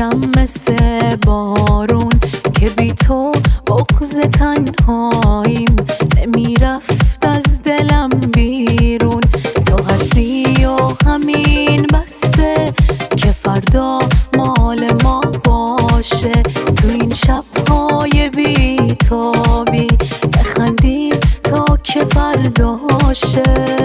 باشم مثل بارون که بی تو بغض تنهاییم نمیرفت از دلم بیرون. تو هستی و همین بسه که فردا مال ما باشه. تو این شب‌های بی‌تابی بخندیم تا که فرداشه.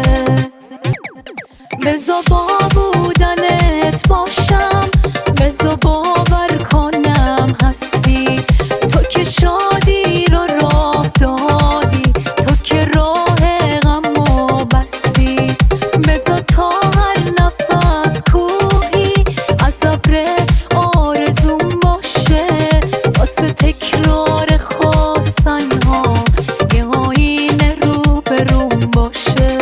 بذار با بودنت باشم، بذار باور کنم هستی. تو که شادی رو راه دادی، تو که راه غمو بستی. بذار تا هر نفس کوهی از ابر آرزوم باشه. واسه تکرار خواستن‌ها یه آینه رو به روم باشه.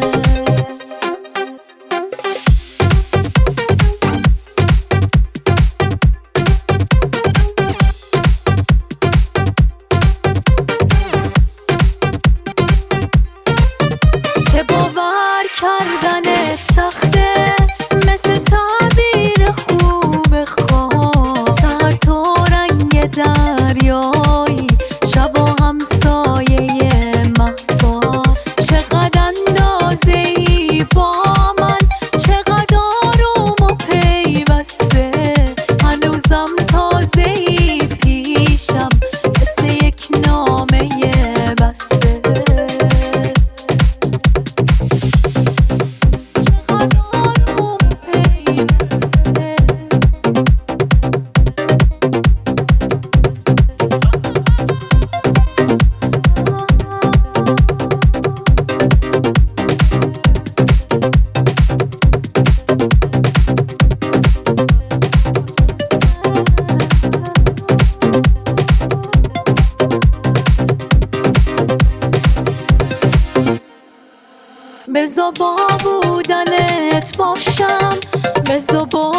چه باور کردنت سخته، مثل تعبیر خوب خواب. سحر تو رنگ دریایی، شب همسایه مهتاب. چقدر اندازه‌ای با من، چقدر آروم و پیوسته. هنوزم تازه‌ای پیشم مثل یک نامه بسته. بذار با بودنت باشم، بذار با